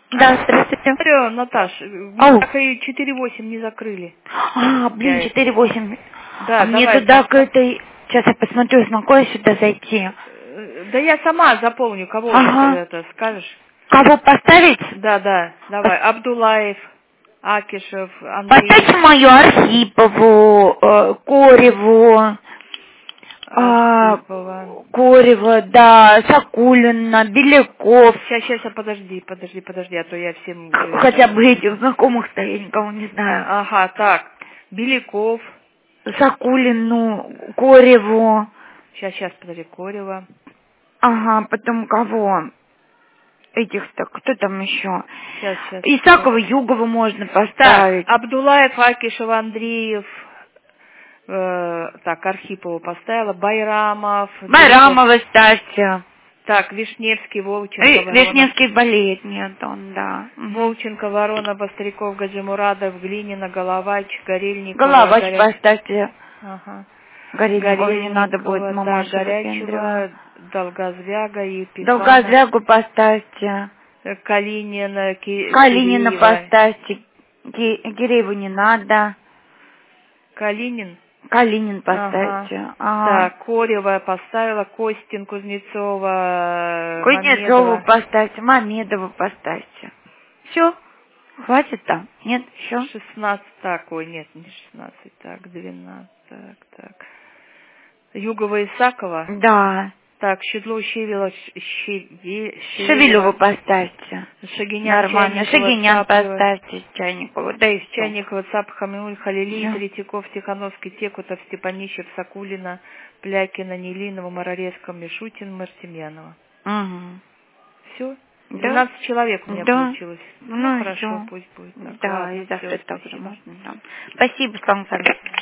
Да, здравствуйте. Алло, Наташ, Ау. так и 4.8 не закрыли. Блин, 4.8. Да, А мне давай. туда к этой... Сейчас я посмотрю, смогу я сюда зайти. Да я сама заполню, кого Ага. это скажешь? Кого поставить? Да, давай. Абдулаев, Акишев, Андрей. Поставьте мою Архипову, Кореву, Архипова. Корева, да, Сакулина, Беляков. Сейчас, подожди, а то я всем... Хотя бы этих знакомых-то я никого не знаю. Ага, так. Беляков. Сакулину, Кореву. Сейчас, подожди, Корева. Ага, потом кого? Этих-то, кто там еще? Сейчас. Исакова, Югову можно Так, поставить. Абдулаев, Акишев, Андреев. Так, Архипова поставила. Байрамов. Беляков. Байрамова ставьте. Так, Вишневский, Волченко, Ворона. Вишневский болеет, нет, он, да. Волченко, Ворона, Бастряков, Гаджимурадов, Глинина, Головач, Горельникова, Головач поставьте. Ага. Горельникова не надо будет, Горельникова, да, мамаша выпендривала. Горячего, Долгозвяга, Епифанов, Долгозвягу поставьте. Калинина, Калинина Киреева. поставьте. Гирееву не надо. Калинин? Калинин Ага. поставьте. Ага. Так, Корева поставила, Костин, Кузнецова, Кузнецову Мамедова. поставьте, Мамедову поставьте. Все? Хватит там? Нет, еще? 16, так, ой, нет, не 16, так, 12, так. Югова, Исакова. Да. Так, Щедло, Щевелева, Шевелеву поставьте. Шагинян, Нормально. Чайникова, Шагинян Цаплева, поставьте, Чайникову. Да и все. Чайникова, Цап, Хамиуль, Халилий, Третьяков, Тихановский, Текутов, Степанищев, Сакулина, Плякина, Нелинова, Марорезкова, Мишутин, Мартемьянова. Угу. Все? Да? 12 человек у меня Да. получилось. Ну, хорошо, всё. пусть будет так. Да, Ладно, и завтра все, так же спасибо. можно. Да. Спасибо, Слава Михайловна.